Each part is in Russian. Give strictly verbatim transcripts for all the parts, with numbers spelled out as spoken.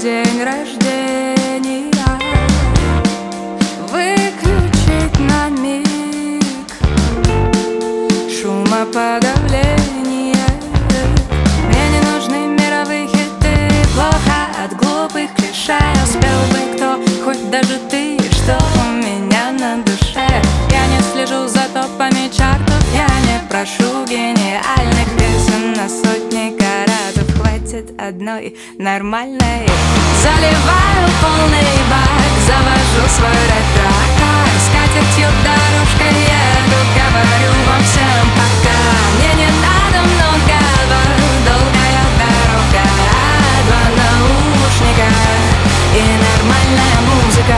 день рождения выключить на миг шумоподавление. Мне не нужны мировые хиты, плохо от глупых клише. Успел бы кто, хоть даже ты, что у меня на душе. Я не слежу за топами чартов, я не прошу гениальных песен на сотни каратов. Хватит одной нормальной. Заливаю полный бак, завожу свой ретро-кар, скатертью дорожкой еду, говорю вам всем пока. Мне не надо многого, долгая дорога, два наушника и нормальная музыка.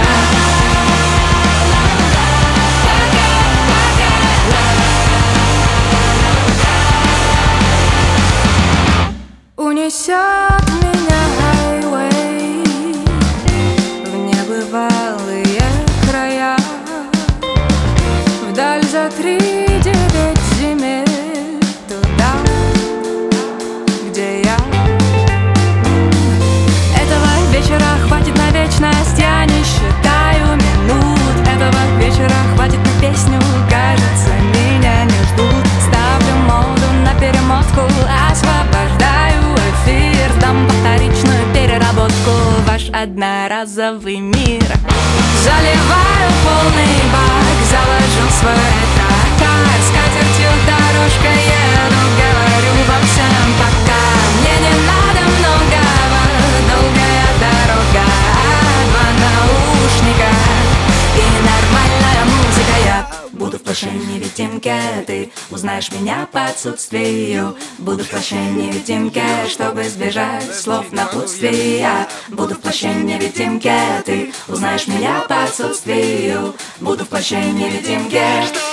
Унесет меня хайвей в небывалые края, вдаль за три девять земель, туда, где я. Этого вечера хватит на вечность, я не считаю минут. Этого вечера хватит на песню, кажется, меня не ждут. Ставлю моду на перемотку, освобождаю эфир, дам повторичную переработку, ваш одноразовый мир. Заливаю полный бак, завожу свой ретро-кар, скатертью дорожкой еду, говорю вам всем пока. Мне не надо многого, долгая дорога, два наушника и нормальная музыка. Я буду в плаще невидимке, ты узнаешь меня по отсутствию. Буду в плаще невидимке, чтобы избежать слов напутствия. Я буду в плаще невидимке, ты узнаешь меня по отсутствию. Буду в плаще невидимке.